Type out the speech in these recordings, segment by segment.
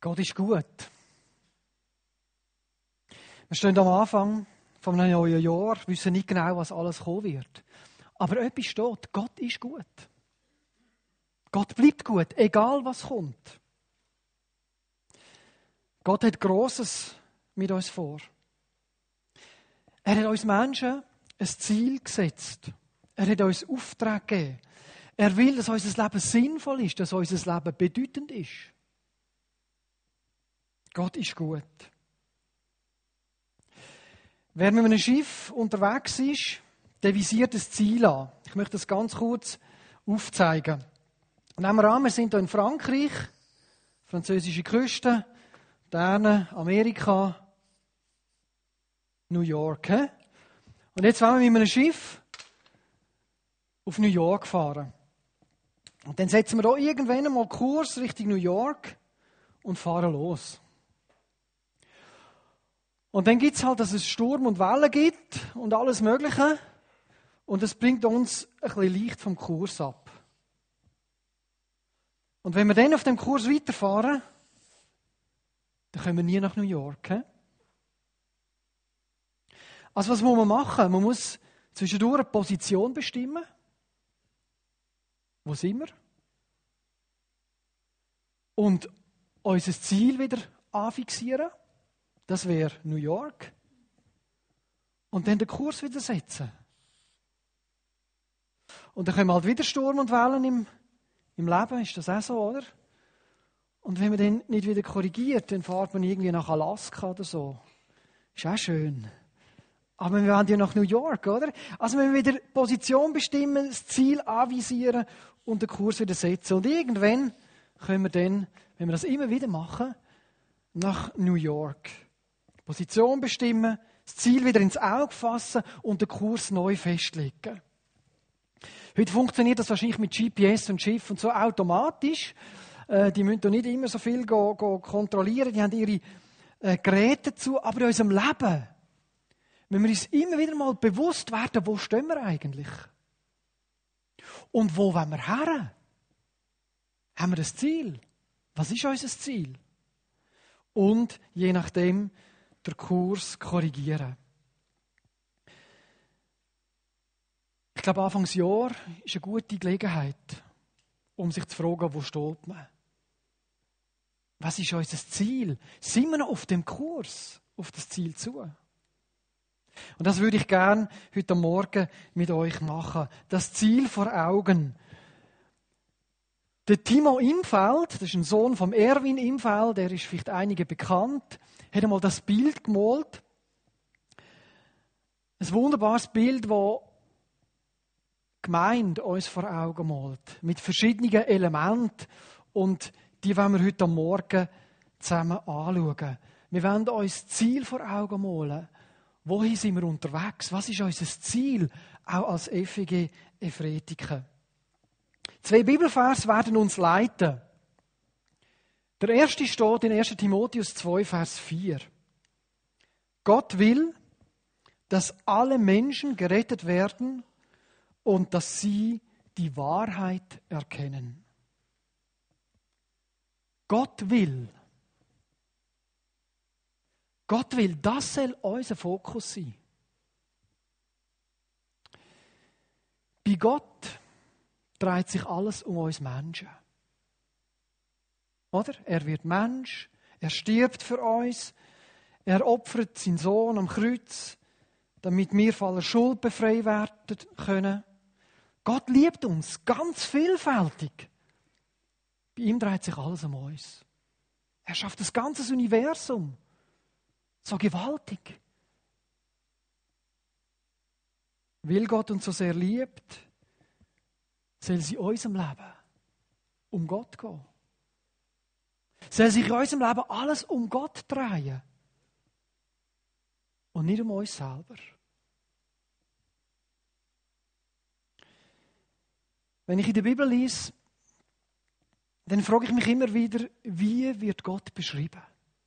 Gott ist gut. Wir stehen am Anfang von einem neuen Jahr, wissen nicht genau, was alles kommen wird. Aber etwas steht, Gott ist gut. Gott bleibt gut, egal was kommt. Gott hat Grosses mit uns vor. Er hat uns Menschen ein Ziel gesetzt. Er hat uns Auftrag gegeben. Er will, dass unser Leben sinnvoll ist, dass unser Leben bedeutend ist. Gott ist gut. Wer mit einem Schiff unterwegs ist, der visiert das Ziel an. Ich möchte das ganz kurz aufzeigen. Nehmen wir an, wir sind hier in Frankreich, französische Küste, dann Amerika, New York. Und jetzt wollen wir mit einem Schiff auf New York fahren. Und dann setzen wir hier irgendwann einmal Kurs Richtung New York und fahren los. Und dann gibt es halt, dass es Sturm und Wellen gibt und alles Mögliche. Und das bringt uns ein bisschen leicht vom Kurs ab. Und wenn wir dann auf dem Kurs weiterfahren, dann kommen wir nie nach New York. Also was muss man machen? Man muss zwischendurch eine Position bestimmen. Wo sind wir? Und unser Ziel wieder anfixieren. Das wäre New York. Und dann den Kurs wieder setzen. Und dann kommen halt wieder Sturm und Wellen im Leben. Ist das auch so, oder? Und wenn man dann nicht wieder korrigiert, dann fährt man irgendwie nach Alaska oder so. Ist auch schön. Aber wir wollen ja nach New York, oder? Also wenn wir wieder Position bestimmen, das Ziel anvisieren und den Kurs wieder setzen. Und irgendwann können wir dann, wenn wir das immer wieder machen, nach New York. Position bestimmen, das Ziel wieder ins Auge fassen und den Kurs neu festlegen. Heute funktioniert das wahrscheinlich mit GPS und Schiff und so automatisch. Die müssen da nicht immer so viel kontrollieren, die haben ihre Geräte dazu. Aber in unserem Leben, wenn wir uns immer wieder mal bewusst werden, wo stehen wir eigentlich? Und wo wollen wir hin? Haben wir das Ziel? Was ist unser Ziel? Und je nachdem den Kurs korrigieren. Ich glaube, Anfangsjahr ist eine gute Gelegenheit, um sich zu fragen, wo steht man? Was ist unser Ziel? Sind wir noch auf dem Kurs, auf das Ziel zu? Und das würde ich gerne heute Morgen mit euch machen. Das Ziel vor Augen. Der Timo Imfeld, das ist ein Sohn von Erwin Imfeld, der ist vielleicht einigen bekannt, hat einmal das Bild gemalt. Ein wunderbares Bild, das die Gemeinde uns vor Augen malt. Mit verschiedenen Elementen. Und die wollen wir heute Morgen zusammen anschauen. Wir wollen uns das Ziel vor Augen malen. Wohin sind wir unterwegs? Was ist unser Ziel, auch als FEG Efretiken? 2 Bibelvers werden uns leiten. Der erste steht in 1. Timotheus 2, Vers 4. Gott will, dass alle Menschen gerettet werden und dass sie die Wahrheit erkennen. Gott will. Gott will, das soll unser Fokus sein. Bei Gott dreht sich alles um uns Menschen. Oder? Er wird Mensch, er stirbt für uns, er opfert seinen Sohn am Kreuz, damit wir von aller Schuld befreit werden können. Gott liebt uns ganz vielfältig. Bei ihm dreht sich alles um uns. Er schafft das ganze Universum. So gewaltig. Weil Gott uns so sehr liebt, soll es in unserem Leben um Gott gehen. Soll sich in unserem Leben alles um Gott drehen. Und nicht um uns selber. Wenn ich in der Bibel lese, dann frage ich mich immer wieder, wie wird Gott beschrieben?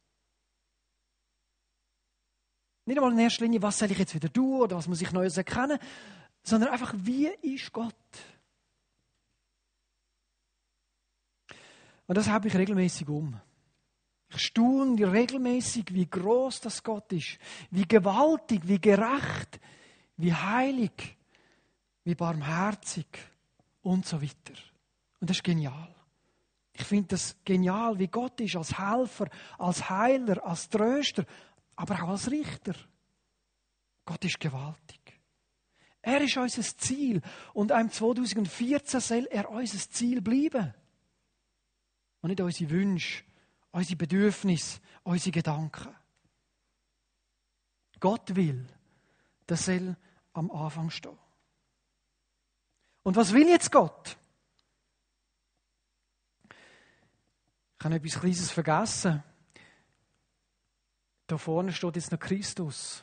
Nicht einmal in erster Linie, was soll ich jetzt wieder tun oder was muss ich Neues erkennen, sondern einfach, wie ist Gott? Und das habe ich regelmäßig um. Ich staune regelmäßig, wie groß das Gott ist, wie gewaltig, wie gerecht, wie heilig, wie barmherzig und so weiter. Und das ist genial. Ich finde das genial, wie Gott ist als Helfer, als Heiler, als Tröster, aber auch als Richter. Gott ist gewaltig. Er ist unser Ziel und im 2014 soll er unser Ziel bleiben. Und nicht unsere Wünsche, unsere Bedürfnisse, unsere Gedanken. Gott will, das soll am Anfang stehen. Und was will jetzt Gott? Ich habe etwas Kleines vergessen. Da vorne steht jetzt noch Christus.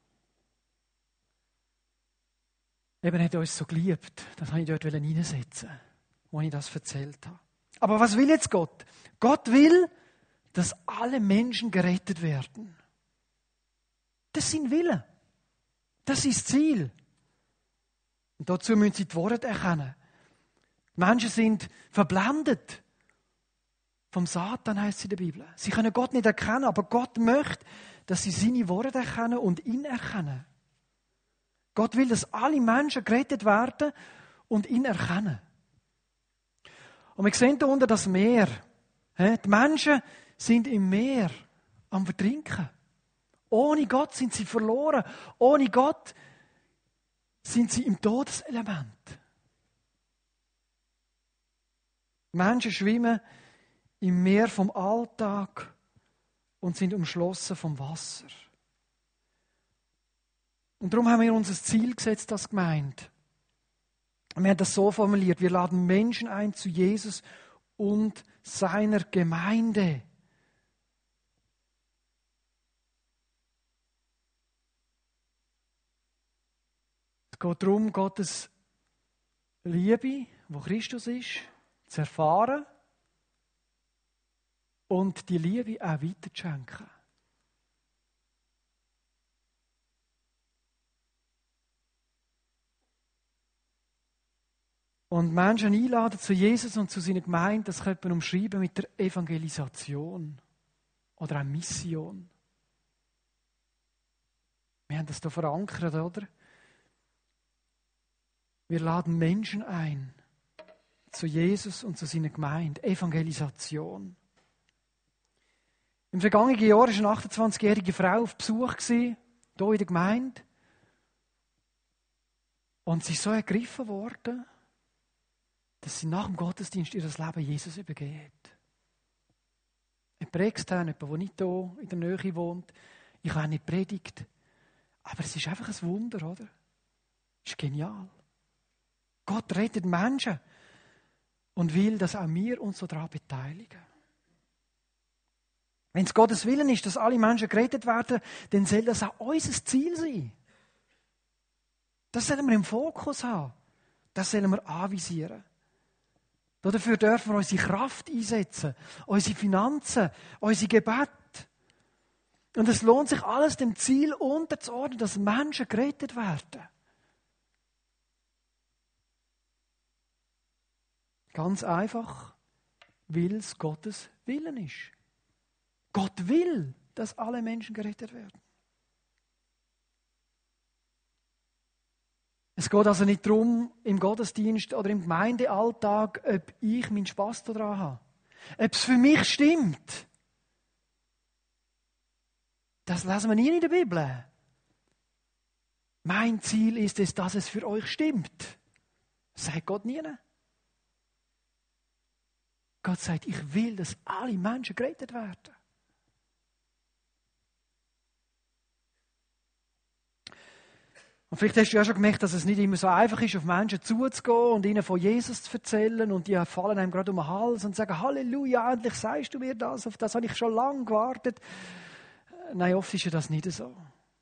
Eben, er hat uns so geliebt. Das wollte ich dort hineinsetzen, wo ich das erzählt habe. Aber was will jetzt Gott? Gott will, dass alle Menschen gerettet werden. Das ist sein Wille. Das ist das Ziel. Und dazu müssen sie die Worte erkennen. Die Menschen sind verblendet vom Satan, heisst es in der Bibel. Sie können Gott nicht erkennen, aber Gott möchte, dass sie seine Worte erkennen und ihn erkennen. Gott will, dass alle Menschen gerettet werden und ihn erkennen. Und wir sehen hier unten das Meer. Die Menschen sind im Meer am Vertrinken. Ohne Gott sind sie verloren. Ohne Gott sind sie im Todeselement. Menschen schwimmen im Meer vom Alltag und sind umschlossen vom Wasser. Und darum haben wir uns ein Ziel gesetzt als Gemeinde. Wir haben das so formuliert: Wir laden Menschen ein zu Jesus und seiner Gemeinde. Es geht darum, Gottes Liebe, wo Christus ist, zu erfahren und die Liebe auch weiterzuschenken. Und Menschen einladen zu Jesus und zu seiner Gemeinde, das könnte man umschreiben mit der Evangelisation oder auch Mission. Wir haben das hier verankert, oder? Wir laden Menschen ein zu Jesus und zu seiner Gemeinde. Evangelisation. Im vergangenen Jahr war eine 28-jährige Frau auf Besuch hier in der Gemeinde. Und sie ist so ergriffen worden, dass sie nach dem Gottesdienst ihr Leben Jesus übergeht. In Bregstein, jemand, der nicht hier in der Nähe wohnt. Ich habe nicht predigt. Aber es ist einfach ein Wunder, oder? Es ist genial. Gott rettet Menschen und will, dass auch wir uns so daran beteiligen. Wenn es Gottes Willen ist, dass alle Menschen gerettet werden, dann soll das auch unser Ziel sein. Das sollen wir im Fokus haben. Das sollen wir anvisieren. Dafür dürfen wir unsere Kraft einsetzen, unsere Finanzen, unsere Gebete. Und es lohnt sich alles dem Ziel unterzuordnen, dass Menschen gerettet werden. Ganz einfach, weil es Gottes Willen ist. Gott will, dass alle Menschen gerettet werden. Es geht also nicht darum, im Gottesdienst oder im Gemeindealltag, ob ich meinen Spass daran habe. Ob es für mich stimmt. Das lesen wir nie in der Bibel. Mein Ziel ist es, dass es für euch stimmt. Das sagt Gott nie. Gott sagt, ich will, dass alle Menschen gerettet werden. Und vielleicht hast du ja schon gemerkt, dass es nicht immer so einfach ist, auf Menschen zuzugehen und ihnen von Jesus zu erzählen. Und die fallen einem gerade um den Hals und sagen, Halleluja, endlich sagst du mir das, auf das habe ich schon lange gewartet. Nein, oft ist ja das nicht so.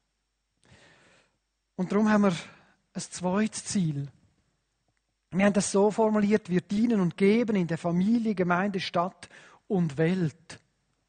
Und darum haben wir ein zweites Ziel. Wir haben das so formuliert: Wir dienen und geben in der Familie, Gemeinde, Stadt und Welt.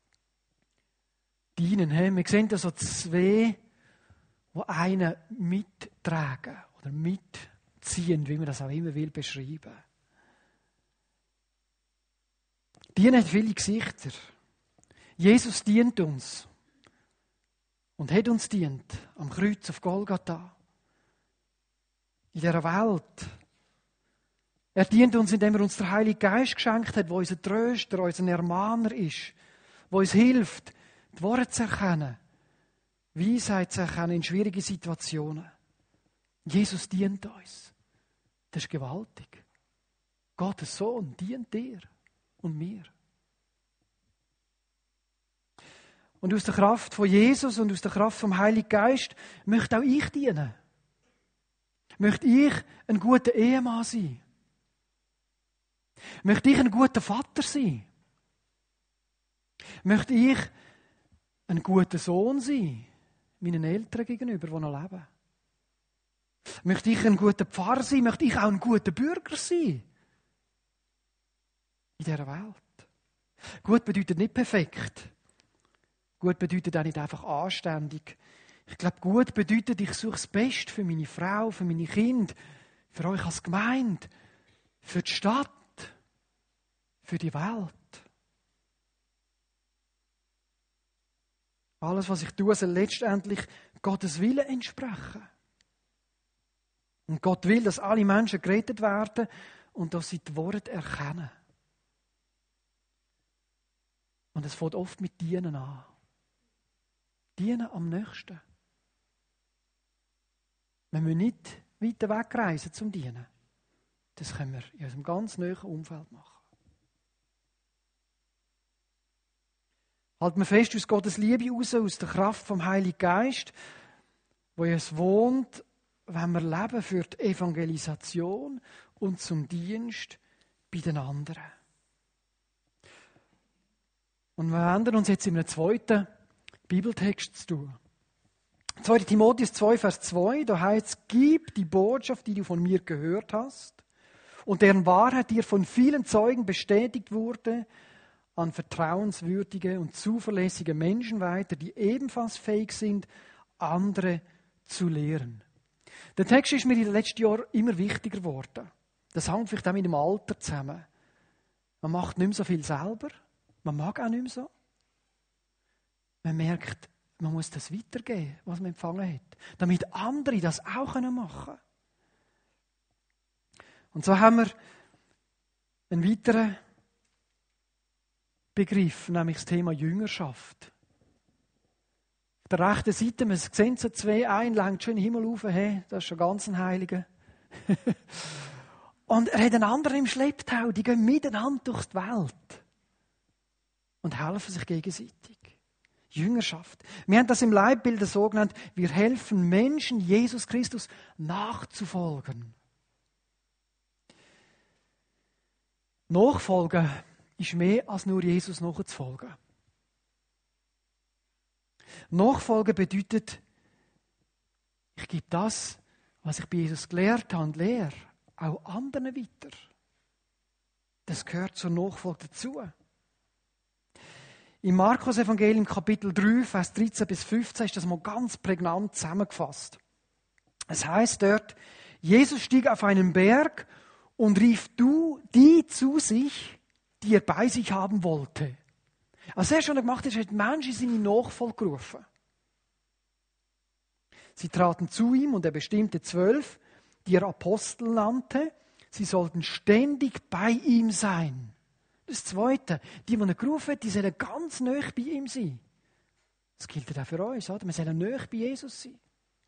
Dienen, wir sehen da so zwei, die einen mittragen oder mitziehen, wie man das auch immer will beschreiben. Dienen hat viele Gesichter. Jesus dient uns und hat uns dient am Kreuz auf Golgatha. In dieser Welt. Er dient uns, indem er uns den Heiligen Geist geschenkt hat, der unser Tröster, unser Ermahner ist, der uns hilft, die Worte zu erkennen, Weisheit zu erkennen in schwierigen Situationen. Jesus dient uns. Das ist gewaltig. Gottes Sohn dient dir und mir. Und aus der Kraft von Jesus und aus der Kraft vom Heiligen Geist möchte auch ich dienen. Möchte ich ein guter Ehemann sein? Möchte ich ein guter Vater sein? Möchte ich ein guter Sohn sein, meinen Eltern gegenüber, die noch leben? Möchte ich ein guter Pfarrer sein? Möchte ich auch ein guter Bürger sein? In dieser Welt. Gut bedeutet nicht perfekt. Gut bedeutet auch nicht einfach anständig. Ich glaube, gut bedeutet, ich suche das Beste für meine Frau, für meine Kinder, für euch als Gemeinde, für die Stadt, für die Welt. Alles, was ich tue, soll letztendlich Gottes Willen entsprechen. Und Gott will, dass alle Menschen gerettet werden und dass sie die Worte erkennen. Und es fängt oft mit Dienen an. Dienen am Nächsten. Wir müssen nicht weiter wegreisen zum Dienen. Das können wir in unserem ganz nahen Umfeld machen. Halten wir fest aus Gottes Liebe heraus, aus der Kraft vom Heiligen Geist, wo in uns wohnt, wenn wir leben für die Evangelisation und zum Dienst bei den anderen. Und wir wenden uns jetzt in einem zweiten Bibeltext zu tun. 2. Timotheus 2, Vers 2, da heißt es, gib die Botschaft, die du von mir gehört hast und deren Wahrheit dir von vielen Zeugen bestätigt wurde, an vertrauenswürdige und zuverlässige Menschen weiter, die ebenfalls fähig sind, andere zu lehren. Der Text ist mir in den letzten Jahren immer wichtiger geworden. Das hängt vielleicht auch mit dem Alter zusammen. Man macht nicht mehr so viel selber. Man mag auch nicht mehr so. Man merkt, man muss das weitergeben, was man empfangen hat, damit andere das auch machen können. Und so haben wir einen weiteren Begriff, nämlich das Thema Jüngerschaft. Auf der rechten Seite, wir sehen so zwei, ein langt schon in den Himmel rauf, hey, das ist schon ganz ein Heiliger. Und er hat einen anderen im Schlepptau, die gehen miteinander durch die Welt und helfen sich gegenseitig. Jüngerschaft. Wir haben das im Leitbild so genannt, wir helfen Menschen, Jesus Christus nachzufolgen. Nachfolgen ist mehr als nur Jesus nachzufolgen. Nachfolgen bedeutet, ich gebe das, was ich bei Jesus gelernt habe und lehre, auch anderen weiter. Das gehört zur Nachfolge dazu. Im Markus-Evangelium Kapitel 3, Vers 13 bis 15 ist das mal ganz prägnant zusammengefasst. Es heißt dort, Jesus stieg auf einen Berg und rief die zu sich, die er bei sich haben wollte. Was er schon gemacht hat, er hat die Menschen in seine Nachfolge gerufen. Sie traten zu ihm und er bestimmte 12, die er Apostel nannte. Sie sollten ständig bei ihm sein. Das Zweite, die er gerufen hat, die sollen ganz nahe bei ihm sein. Das gilt auch für uns, oder? Wir sollen nahe bei Jesus sein.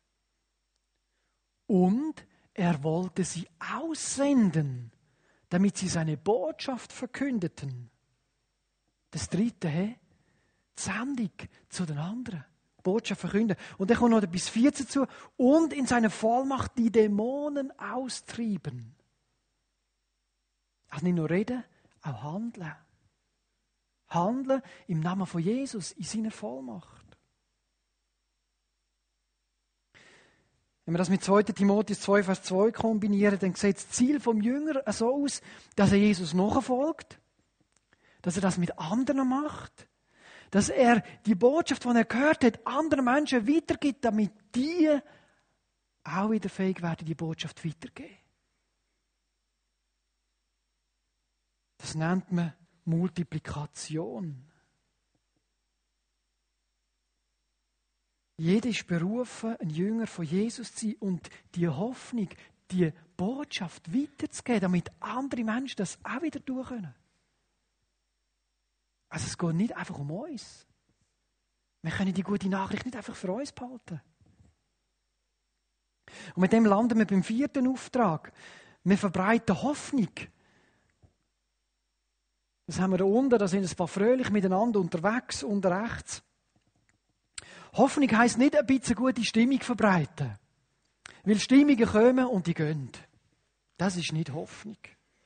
Und er wollte sie aussenden, damit sie seine Botschaft verkündeten. Das Dritte, die Sendung zu den anderen. Botschaft verkünden. Und dann kommt noch bis 14 zu. Und in seiner Vollmacht die Dämonen austrieben. Also nicht nur reden, auch handeln. Handeln im Namen von Jesus, in seiner Vollmacht. Wenn wir das mit 2. Timotheus 2, Vers 2 kombinieren, dann sieht das Ziel vom Jünger so aus, dass er Jesus nachfolgt, dass er das mit anderen macht, dass er die Botschaft, die er gehört hat, anderen Menschen weitergibt, damit die auch wieder fähig werden, die Botschaft weiterzugeben. Das nennt man Multiplikation. Jeder ist berufen, ein Jünger von Jesus zu sein und die Hoffnung, die Botschaft weiterzugeben, damit andere Menschen das auch wieder tun können. Also es geht nicht einfach um uns. Wir können die gute Nachricht nicht einfach für uns behalten. Und mit dem landen wir beim 4. Auftrag. Wir verbreiten Hoffnung. Das haben wir da unten, da sind ein paar fröhlich miteinander unterwegs, unten rechts. Hoffnung heisst nicht ein bisschen gute Stimmung verbreiten. Weil Stimmungen kommen und die gehen. Das ist nicht Hoffnung.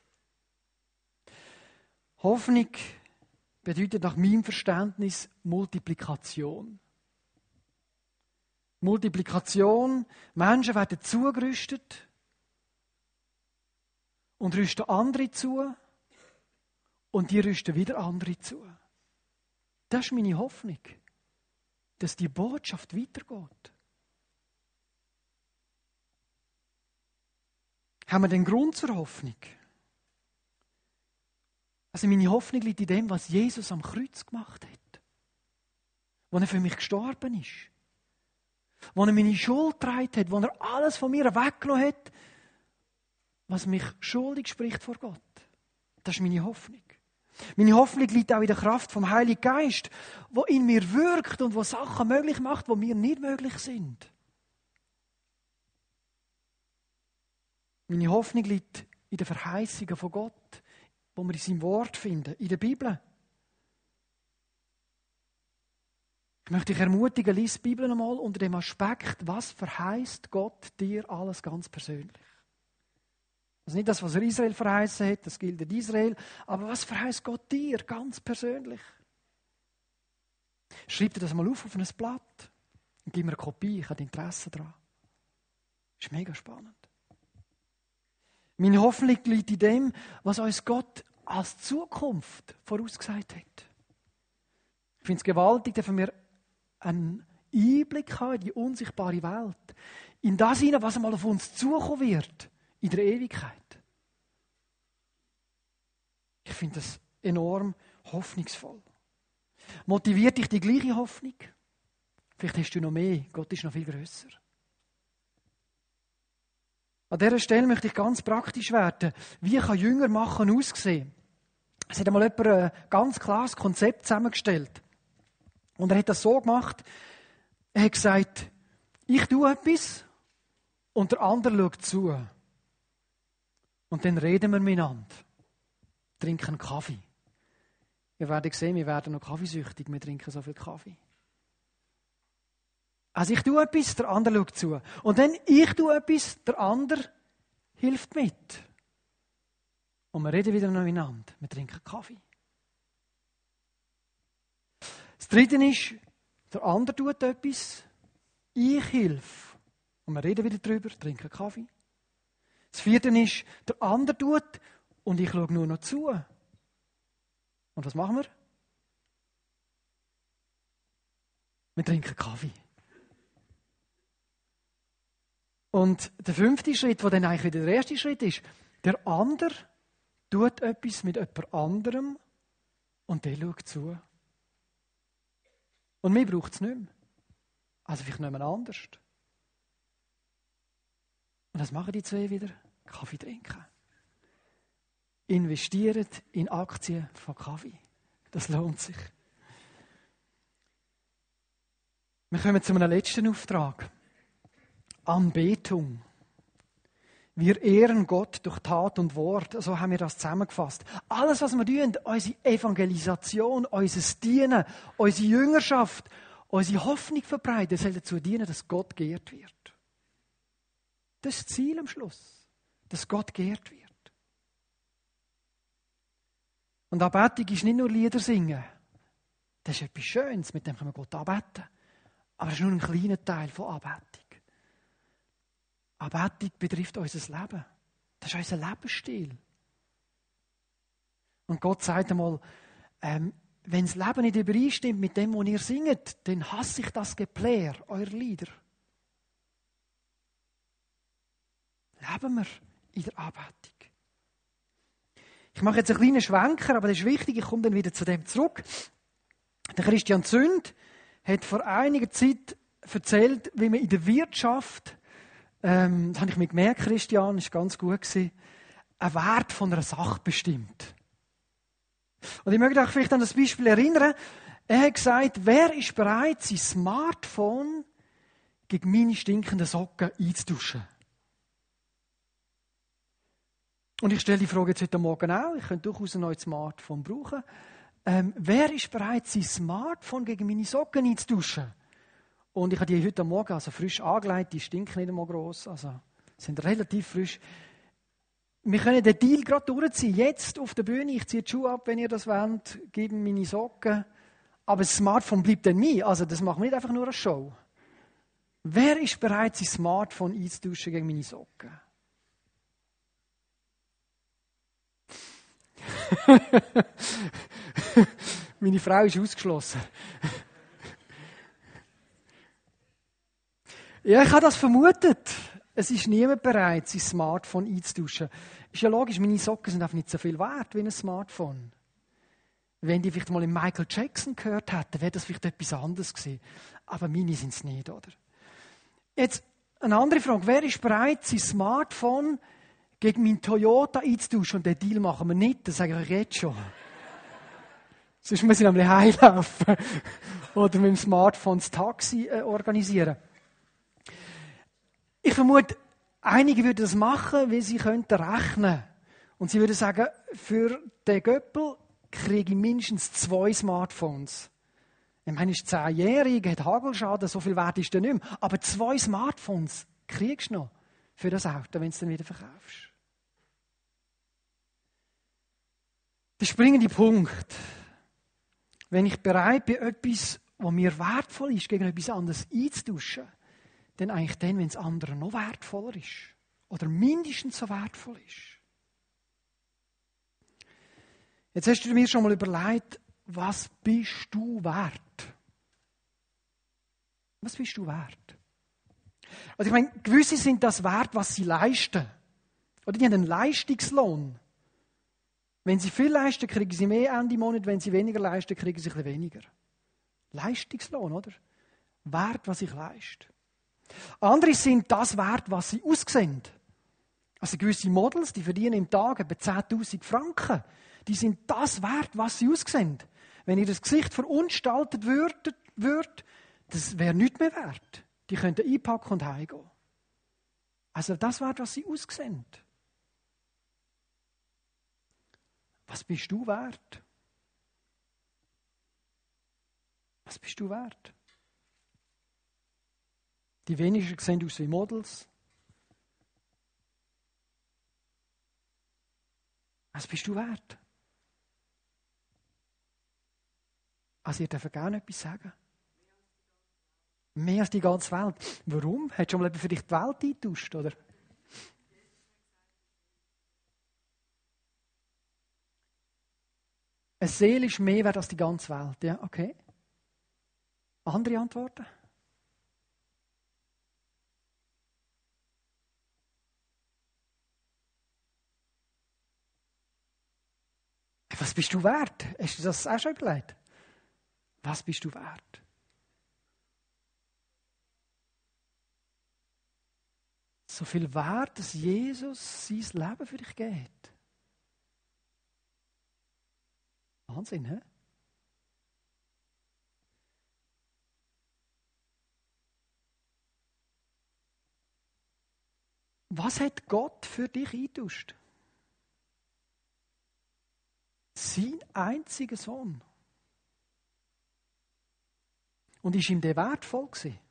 Hoffnung bedeutet nach meinem Verständnis Multiplikation. Multiplikation, Menschen werden zugerüstet und rüsten andere zu und die rüsten wieder andere zu. Das ist meine Hoffnung, dass die Botschaft weitergeht. Haben wir den Grund zur Hoffnung? Also meine Hoffnung liegt in dem, was Jesus am Kreuz gemacht hat. Wo er für mich gestorben ist. Wo er meine Schuld getragen hat. Wo er alles von mir weggenommen hat, was mich schuldig spricht vor Gott. Das ist meine Hoffnung. Meine Hoffnung liegt auch in der Kraft vom Heiligen Geist, wo in mir wirkt und wo Sachen möglich macht, die mir nicht möglich sind. Meine Hoffnung liegt in den Verheißungen von Gott, wo wir in seinem Wort finden, in der Bibel. Ich möchte dich ermutigen, lies die Bibel einmal unter dem Aspekt, was verheißt Gott dir alles ganz persönlich. Also nicht das, was er Israel verheißen hat, das gilt in Israel, aber was verheißt Gott dir ganz persönlich? Schreib dir das mal auf ein Blatt und gib mir eine Kopie, ich habe Interesse daran. Das ist mega spannend. Meine Hoffnung liegt in dem, was uns Gott als Zukunft vorausgesagt hat. Ich finde es gewaltig, dass wir einen Einblick haben in die unsichtbare Welt. In das hinein, was einmal auf uns zukommen wird, in der Ewigkeit. Ich finde das enorm hoffnungsvoll. Motiviert dich die gleiche Hoffnung? Vielleicht hast du noch mehr, Gott ist noch viel grösser. An dieser Stelle möchte ich ganz praktisch werden. Wie kann Jünger machen aussehen? Es hat einmal jemand ein ganz klares Konzept zusammengestellt. Und er hat das so gemacht, er hat gesagt, ich tue etwas und der andere schaut zu. Und dann reden wir miteinander. Trinken Kaffee. Wir werden sehen, wir werden noch kaffeesüchtig, wir trinken so viel Kaffee. Also ich tue etwas, der andere schaut zu. Und dann ich tue etwas, der andere hilft mit. Und wir reden wieder noch miteinander. Wir trinken Kaffee. Das Dritte ist, der andere tut etwas, ich helfe. Und wir reden wieder drüber, trinken Kaffee. Das Vierte ist, der andere tut und ich schaue nur noch zu. Und was machen wir? Wir trinken Kaffee. Und der 5. Schritt, der dann eigentlich wieder der erste Schritt ist, der andere tut etwas mit jemand anderem und der schaut zu. Und mir braucht es nicht mehr. Also vielleicht nicht mehr anders. Und das machen die zwei wieder? Kaffee trinken. Investiert in Aktien von Kaffee. Das lohnt sich. Wir kommen zu einem letzten Auftrag. Anbetung. Wir ehren Gott durch Tat und Wort. So haben wir das zusammengefasst. Alles, was wir tun, unsere Evangelisation, unser Dienen, unsere Jüngerschaft, unsere Hoffnung verbreiten, soll dazu dienen, dass Gott geehrt wird. Das ist das Ziel am Schluss. Dass Gott geehrt wird. Und Anbetung ist nicht nur Lieder singen. Das ist etwas Schönes, mit dem können wir Gott anbeten. Aber es ist nur ein kleiner Teil von Anbetung. Anbetung betrifft unser Leben. Das ist unser Lebensstil. Und Gott sagt einmal, wenn das Leben nicht übereinstimmt mit dem, was ihr singt, dann hasse ich das Geplär eurer Lieder. Leben wir in der Anbetung. Ich mache jetzt einen kleinen Schwenker, aber das ist wichtig, ich komme dann wieder zu dem zurück. Der Christian Zünd hat vor einiger Zeit erzählt, wie man in der Wirtschaft, das habe ich mir gemerkt, Christian, das war ganz gut, einen Wert von einer Sache bestimmt. Und ich möchte euch vielleicht an das Beispiel erinnern. Er hat gesagt, wer ist bereit, sein Smartphone gegen meine stinkenden Socken einzutauschen? Und ich stelle die Frage jetzt heute Morgen auch. Ich könnte durchaus ein neues Smartphone brauchen. Wer ist bereit, sein Smartphone gegen meine Socken einzutauschen? Und ich habe die heute Morgen also frisch angelegt. Die stinken nicht einmal gross. Also sind relativ frisch. Wir können den Deal gerade durchziehen. Jetzt auf der Bühne. Ich ziehe die Schuhe ab, wenn ihr das wollt. Gebe meine Socken. Aber das Smartphone bleibt dann nie. Also das machen wir nicht einfach nur eine Show. Wer ist bereit, sein Smartphone einzutauschen gegen meine Socken? Meine Frau ist ausgeschlossen. Ja, ich habe das vermutet. Es ist niemand bereit, sein Smartphone einzutauschen. Ist ja logisch, meine Socken sind einfach nicht so viel wert wie ein Smartphone. Wenn die vielleicht mal in Michael Jackson gehört hätten, wäre das vielleicht etwas anderes gewesen. Aber meine sind es nicht, oder? Jetzt eine andere Frage. Wer ist bereit, sein Smartphone gegen meinen Toyota einzutauschen? Und den Deal machen wir nicht, das sage ich euch jetzt schon. Sonst muss ich nämlich heimlaufen. Oder mit dem Smartphone das Taxi organisieren. Ich vermute, einige würden das machen, weil sie könnten rechnen. Und sie würden sagen, für den Göppel kriege ich mindestens 2 Smartphones. Ich meine, ist 10-jährig, hat Hagelschaden, so viel wert ist der nicht mehr. Aber 2 Smartphones kriegst du noch für das Auto, wenn du es dann wieder verkaufst. Der springende Punkt. Wenn ich bereit bin, etwas, was mir wertvoll ist, gegen etwas anderes einzutauschen, dann eigentlich dann, wenn das andere noch wertvoller ist. Oder mindestens so wertvoll ist. Jetzt hast du mir schon mal überlegt, was bist du wert? Was bist du wert? Also ich meine, gewisse sind das wert, was sie leisten. Oder die haben einen Leistungslohn. Wenn sie viel leisten, kriegen sie mehr Ende Monat. Wenn sie weniger leisten, kriegen sie ein bisschen weniger. Leistungslohn, oder? Wert, was ich leiste. Andere sind das wert, was sie aussehen. Also gewisse Models, die verdienen im Tag etwa 10'000 Franken. Die sind das wert, was sie aussehen. Wenn ihr das Gesicht verunstaltet würde, das wäre nichts mehr wert. Die könnten einpacken und heimgehen. Also das wert, was sie aussehen. Was bist du wert? Was bist du wert? Die wenigsten sehen aus wie Models. Was bist du wert? Also ihr dürft gerne etwas sagen. Mehr als die ganze Welt. Warum? Hat schon mal für dich die Welt eingetauscht, oder? Eine Seele ist mehr wert als die ganze Welt. Ja, okay. Andere Antworten? Was bist du wert? Hast du das auch schon überlegt? Was bist du wert? So viel wert, dass Jesus sein Leben für dich gibt. Wahnsinn, hä? Was hat Gott für dich eingetauscht? Sein einziger Sohn. Und ist ihm der wertvoll gewesen?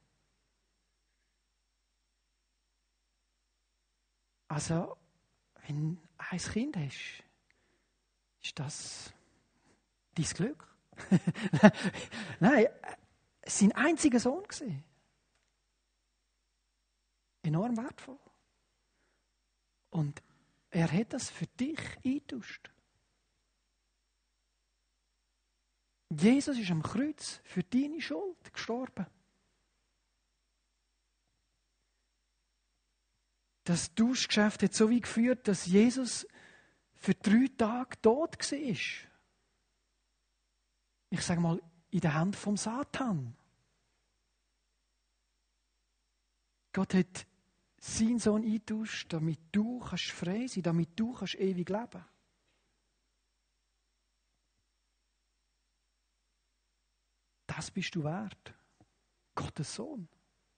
Also, wenn du ein Kind hast, ist das dein Glück? Nein, sein einziger Sohn gewesen. Enorm wertvoll. Und er hat das für dich eingetauscht. Jesus ist am Kreuz für deine Schuld gestorben. Das Tauschgeschäft hat so weit geführt, dass Jesus für 3 Tage tot war. Ich sage mal, in der Hand vom Satan. Gott hat seinen Sohn eingetauscht, damit du kannst frei sein, damit du kannst ewig leben. Das bist du wert. Gottes Sohn.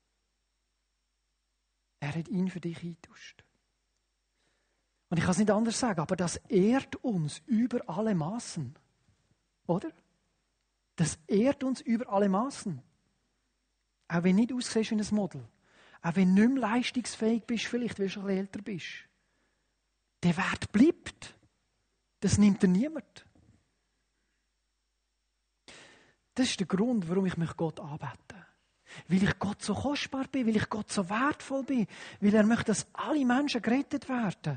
Er hat ihn für dich eingetauscht. Und ich kann es nicht anders sagen, aber das ehrt uns über alle Maßen. Oder? Das ehrt uns über alle Maßen. Auch wenn du nicht aussiehst wie ein Model. Auch wenn du nicht mehr leistungsfähig bist, vielleicht, weil du schon ein bisschen älter bist. Der Wert bleibt. Das nimmt dir niemand. Das ist der Grund, warum ich mich Gott anbete. Weil ich Gott so kostbar bin, weil ich Gott so wertvoll bin, weil er möchte, dass alle Menschen gerettet werden.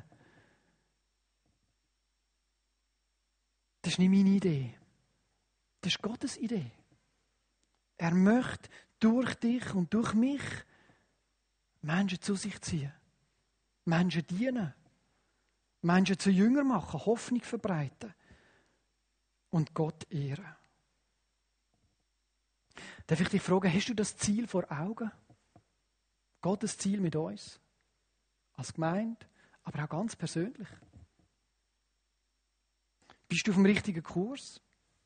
Das ist nicht meine Idee. Das ist Gottes Idee. Er möchte durch dich und durch mich Menschen zu sich ziehen. Menschen dienen. Menschen zu Jünger machen, Hoffnung verbreiten und Gott ehren. Darf ich dich fragen, hast du das Ziel vor Augen? Gottes Ziel mit uns? Als Gemeinde, aber auch ganz persönlich. Bist du auf dem richtigen Kurs?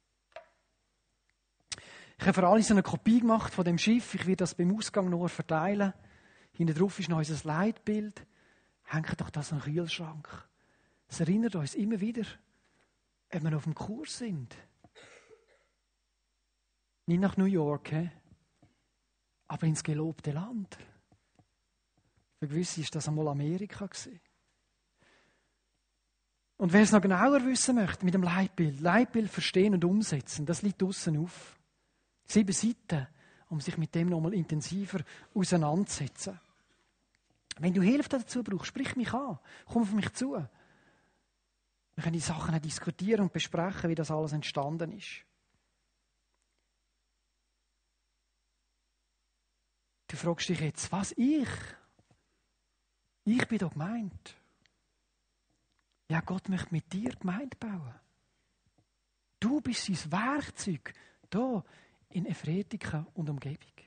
Ich habe für alle so eine Kopie gemacht von dem Schiff. Ich werde das beim Ausgang noch verteilen. Hinten drauf ist noch unser Leitbild. Hängt doch das an den Kühlschrank. Es erinnert uns immer wieder, ob wir auf dem Kurs sind. Nicht nach New York, aber ins gelobte Land. Für gewisse ist das einmal Amerika gewesen. Und wer es noch genauer wissen möchte mit dem Leitbild verstehen und umsetzen, das liegt draussen auf. 7 Seiten, um sich mit dem nochmal intensiver auseinanderzusetzen. Wenn du Hilfe dazu brauchst, sprich mich an, komm auf mich zu. Wir können die Sachen auch diskutieren und besprechen, wie das alles entstanden ist. Du fragst dich jetzt, was ich? Ich bin da gemeint. Ja, Gott möchte mit dir Gemeinde bauen. Du bist sein Werkzeug hier in Efretika und Umgebung.